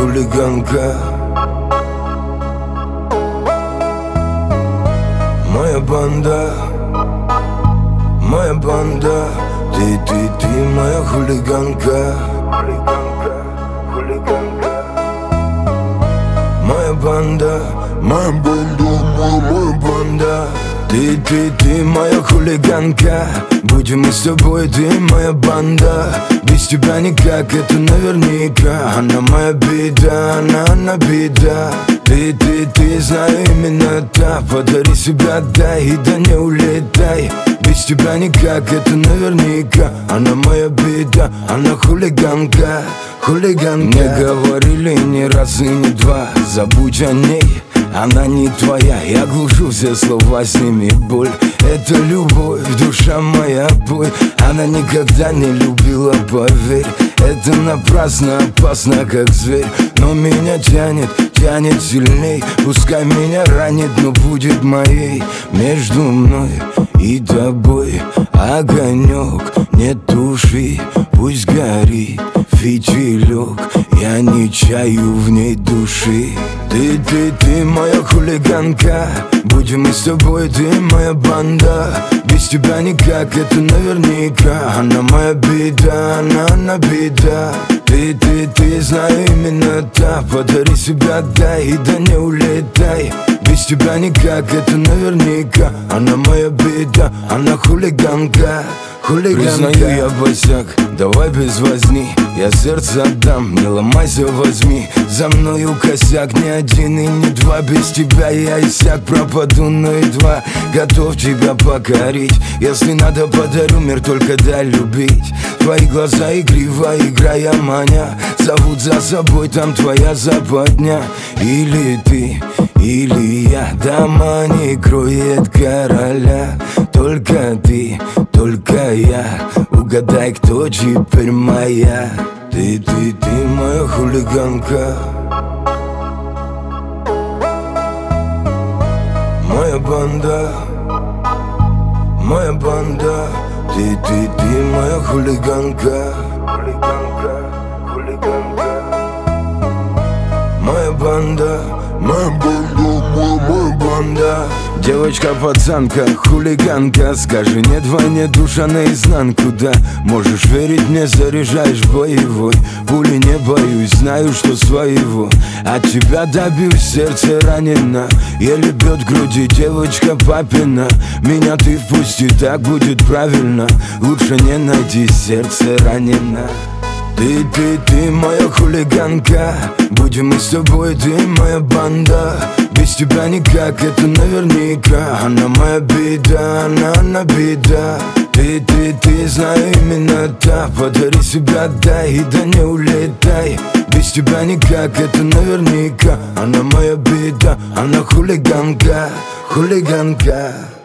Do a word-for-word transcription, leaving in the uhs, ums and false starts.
хулиганка. Моя банда, моя банда, ты, ты, ты моя хулиганка. Хулиганка, хулиганка. Моя банда, моя банда, моя, моя банда. Ты, ты, ты моя хулиганка. Будем мы с тобой, ты моя банда. Без тебя никак, это наверняка. Она моя беда, она, она беда. Ты, ты, ты, знаю именно та. Подари себя, дай, и да не улетай. Без тебя никак, это наверняка. Она моя беда, она хулиганка. Хулиганка. Мне говорили не раз и не два, забудь о ней, она не твоя. Я глушу все слова, сними боль. Это любовь, душа моя, бой. Она никогда не любила, поверь. Это напрасно, опасно, как зверь. Но меня тянет, тянет сильней. Пускай меня ранит, но будет моей. Между мной и тобой огонек, не туши, пусть горит фитилек. Я не чаю в ней души. Ты, ты, ты моя хулиганка. Будем мы с тобой, ты моя банда. Без тебя никак, это наверняка. Она моя беда, она, она беда. Ты, ты, ты, знаю именно та. Подари себя, дай, и да не улетай. Без тебя никак, это наверняка. Она моя беда, она хулиганка. Хулиганка. Признаю, я босяк, давай без возни. Я сердце отдам, не ломайся, возьми. За мною косяк, ни один и не два. Без тебя я иссяк, пропаду, но едва готов тебя покорить. Если надо, подарю мир, только дай любить. Твои глаза игриво, играя маня, зовут за собой, там твоя западня. Или ты, или я, дома не кроет короля. Только ты, только я, угадай, кто теперь моя. Ты, ты, ты моя хулиганка. Моя банда, моя банда. Ты, ты, ты моя хулиганка. Хулиганка, хулиганка. Моя банда, моя банда, моя, моя банда. Девочка-пацанка, хулиганка. Скажи нет войне, душа наизнанку, да. Можешь верить мне, заряжаешь боевой. Пули не боюсь, знаю, что своего. От тебя добьюсь, сердце ранено. Еле бьет в груди девочка папина. Меня ты впусти, так будет правильно. Лучше не найти, сердце ранено. Ты, ты, ты моя хулиганка. Будем мы с тобой, ты моя банда. Без тебя никак, это наверняка. Она моя беда, она, она беда. Ты, ты, ты, знаю именно та. Подари себя, дай, и да не улетай. Без тебя никак, это наверняка. Она моя беда, она хулиганка. Хулиганка.